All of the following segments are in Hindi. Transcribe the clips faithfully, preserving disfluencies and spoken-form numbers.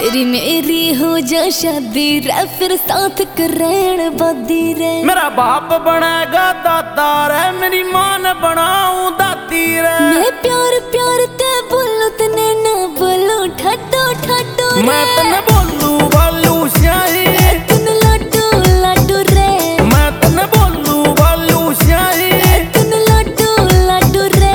तेरी मेरी हो जा शादी रे, फिर साथ करें बादी रे। मेरा बाप बनेगा दादा रे, मेरी मां ने बनाऊं दादी रे। मैं प्यार प्यार ते बोलू तने ना बोलू ठाडो ठाडो रे। मैं तने बोलू बालू श्याही, तने लाडू लाडू रे। मैं तने बोलू बालू श्याही, तने लाडू लाडू रे।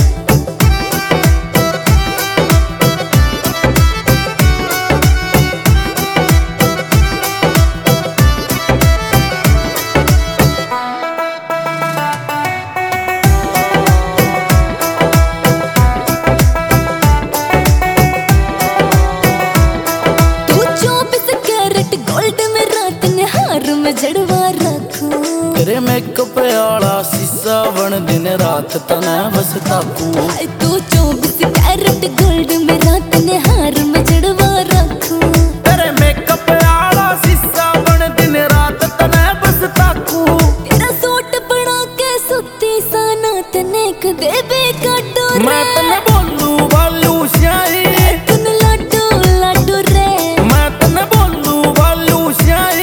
जड़वा रखूं तेरे मेकअप आला शीशा बन दिन रात तना बस ताकू। तू चौबीस कैरेट गोल्ड में रात ने हार में जड़वा रखूं। तेरे मेकअप आला शीशा बन दिन रात तना बस ताकू। तेरा सूट बना के सुती साना तने कदे बेकाटो रे। मैं तने बोलू बालू श्याही, तने लाडू लाडू रे। मैं तने बोलू बालू श्याही,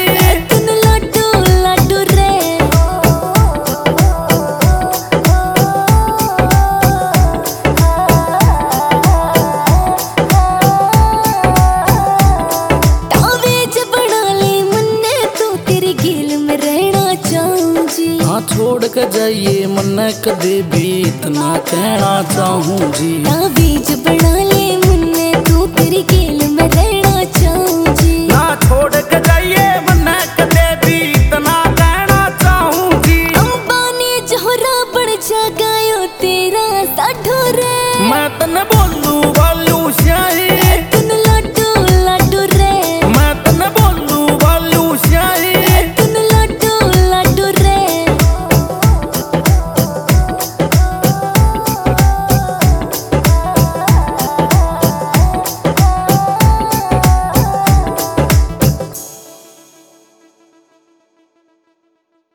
छोड़ के जाइए मन कदे भी इतना कहना चाहूँ जी। तावीज बना ले मुन्ने तू तेरी गेल में रहना चाहूँ जी। ना छोड़ के जाइए मन कदे भी इतना कहना चाहूँ जी। अंबानी जोहरा बढ़ जागायो तेरा साढ़ो रे। मैं तने बोलू बालू श्याही।